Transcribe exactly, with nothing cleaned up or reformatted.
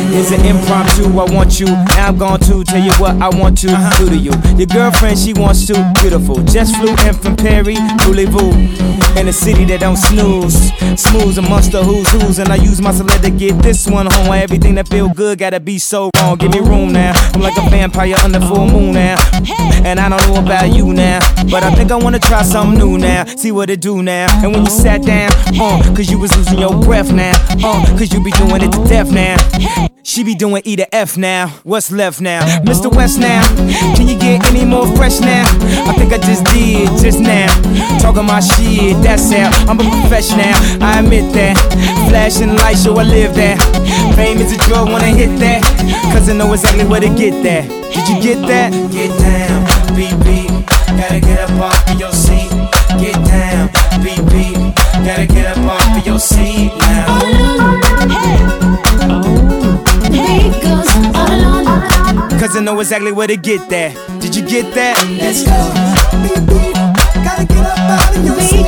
It's an impromptu, I want you. Now I'm going to tell you what I want to uh-huh. do to you. Your girlfriend, she wants to. Beautiful. Just flew in from Perry, Voulez-vous. In a city that don't snooze. Smooth amongst the who's who's. And I use my celeb to get this one home. Where everything that feel good gotta be so wrong. Give me room now. I'm like a vampire under full moon now. And I don't know about you now, but I think I wanna try something new now. See what it do now. And when you sat down, uh, cause you was losing your breath now. Uh, cause you be doing it to death now. She be doing E to F now. What's left now? Mister West now. Can you get any more fresh now? I think I just did just now. Talking my shit, that's how I'm a professional. I admit that. Flashing lights, so I live that. Fame is a drug, wanna hit that. Cause I know exactly where to get that. Did you get that? Get down, B B. Gotta get up off of your seat. Get down, B B. Gotta get up off of your seat now. All alone, hey. The beat goes all alone. Cause I know exactly where to get that. Did you get that? Let's go. B B, gotta get up out of your seat.